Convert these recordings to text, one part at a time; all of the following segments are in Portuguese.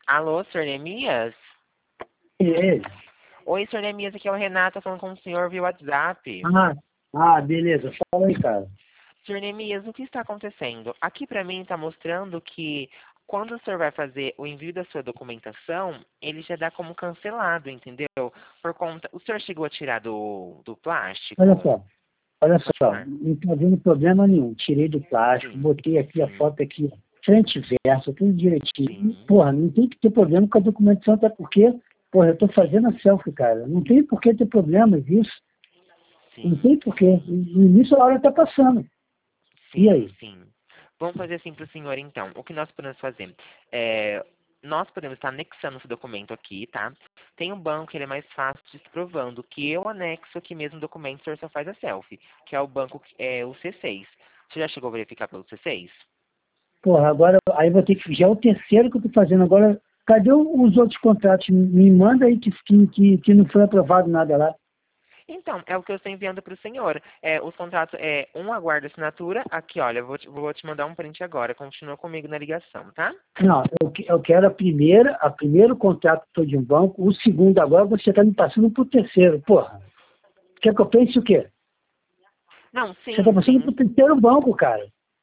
Alô, senhor Neemias? É. Oi, senhor Neemias, aqui é o Renato falando com o senhor via WhatsApp. Beleza. Fala aí, cara. Senhor Neemias, o que está acontecendo? Aqui para mim está mostrando que quando o senhor vai fazer o envio da sua documentação, ele já dá como cancelado, entendeu? Por conta... O senhor chegou a tirar do plástico? Olha Pode só, falar. não está vendo problema nenhum. Tirei do plástico, Sim, botei aqui a sim, foto aqui, frente e verso, tudo direitinho. sim, Porra, não tem que ter problema com a documentação, até porque, porra, eu tô fazendo a selfie, cara. Não tem por que ter problemas isso. Não sim, tem por quê. No início a hora tá passando. E sim, aí? sim. Vamos fazer assim para o senhor, então. O que nós podemos fazer? Nós podemos estar anexando esse documento aqui, tá? Tem um banco que ele é mais fácil de se provando, que eu anexo aqui mesmo o documento, o senhor só faz a selfie, que é o banco, o C6. Você já chegou a verificar pelo C6? Porra, agora aí vou ter que. Já é o terceiro que eu tô fazendo agora. Cadê os outros contratos? Me manda aí que não foi aprovado nada lá. Então, é o que eu estou enviando para o senhor. Os contratos, um aguarda assinatura. Aqui, olha, vou te mandar um print agora. Continua comigo na ligação, tá? Não, eu quero a primeiro contrato que estou de um banco, o segundo agora você está me passando para o terceiro, porra. Quer que eu pense o quê? Não, Você está sim, passando para sim, o terceiro banco, cara.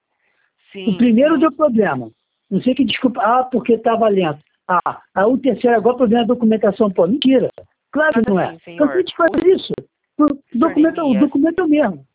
O sim, primeiro sim, deu problema. Não sei que desculpa. Porque estava lento. O terceiro agora problema da documentação. Pô, mentira. Claro mas que não é. assim, Cansei senhor, de fazer isso. senhor O Neemias, documento é o mesmo.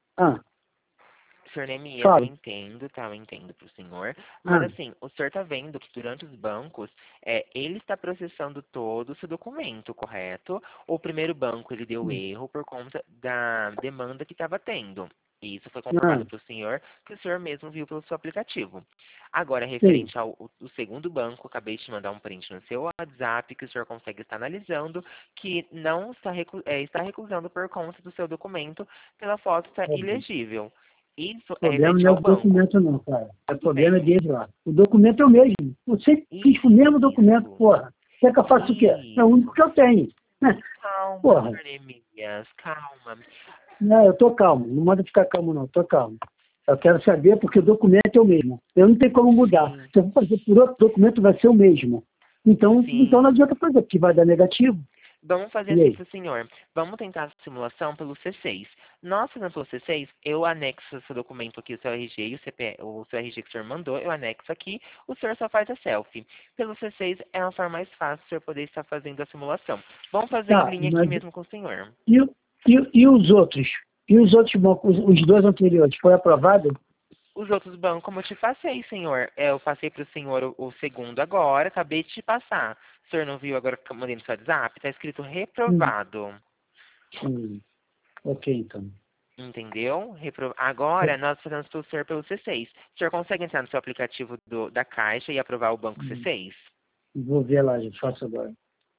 senhor Neemias, eu Fala. entendo, tá? Eu entendo pro senhor. Mas Ah, assim, o senhor tá vendo que durante os bancos, ele está processando todo o seu documento, correto? O primeiro banco, ele deu erro por conta da demanda que estava tendo. E isso foi ah, comprovado para o senhor, que o senhor mesmo viu pelo seu aplicativo. Agora, sim. referente ao o segundo banco, acabei de te mandar um print no seu WhatsApp, que o senhor consegue estar analisando, que não está, está recusando por conta do seu documento pela foto estar ilegível. Isso O é problema referente não é ao o banco. documento não, cara. O Tudo problema é bem. dele lá. O documento é o mesmo. Você fiz com o mesmo documento, Isso. porra. Quer que eu faça o quê? É o único que eu Isso. tenho. Calma, Porra. senhor Neemias, calma. Não, eu tô calmo. Não manda ficar calmo, não. Tô calmo. Eu quero saber porque o documento é o mesmo. Eu não tenho como mudar. Sim, Se eu for fazer por outro documento, vai ser o mesmo. Então não sim. adianta fazer, porque vai dar negativo. Vamos fazer E assim aí? para o senhor. Vamos tentar a simulação pelo C6. Nós fazendo pelo C6, eu anexo esse documento aqui, o seu RG e o seu RG que o senhor mandou, eu anexo aqui, o senhor só faz a selfie. Pelo C6 é uma forma mais fácil o senhor poder estar fazendo a simulação. Vamos fazer em Tá, linha aqui mas mesmo com o senhor. e, e os outros? E os outros bancos, os dois anteriores, foi aprovado? Os outros bancos, como eu te passei, senhor. Eu passei para o senhor o segundo agora, acabei de te passar. O senhor não viu agora que eu mandei no seu WhatsApp? Está escrito Hum, reprovado. hum. Ok, então. Entendeu? Agora nós fazemos para o senhor pelo C6. O senhor consegue entrar no seu aplicativo da Caixa e aprovar o banco C6? Vou ver lá, já faço agora.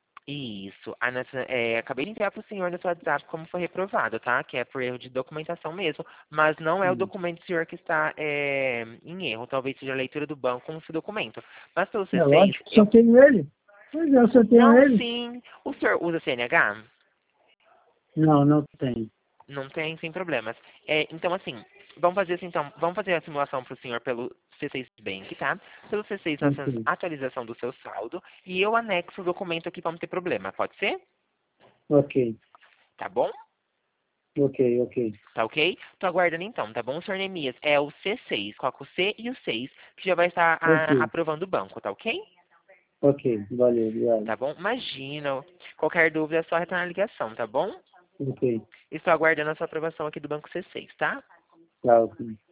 Isso. Acabei de enviar para o senhor no seu WhatsApp como foi reprovado, tá? Que é por erro de documentação mesmo, mas não é o Hum. documento do senhor que está em erro. Talvez seja a leitura do banco com esse documento. Mas pelo É C6, lógico, só tenho ele. Pois é, eu só tenho Não, ele. sim. O senhor usa CNH? Não, não tem. Não tem, sem problemas. Então, assim, vamos fazer assim, então. Vamos fazer a simulação para o senhor pelo C6 Bank, tá? Pelo C6 nós temos Ok, a atualização do seu saldo e eu anexo o documento aqui para não ter problema. Pode ser? ok, Tá bom? ok, ok. Tá ok? Tô aguardando então, tá bom, senhor Neemias? É o C6, coloca o C e o 6, que já vai estar Ok, aprovando o banco, tá ok? ok, valeu, obrigado. Tá bom? Imagina. Qualquer dúvida é só retornar a ligação, tá bom? Ok, Estou aguardando a sua aprovação aqui do banco C6, tá? tá, ok.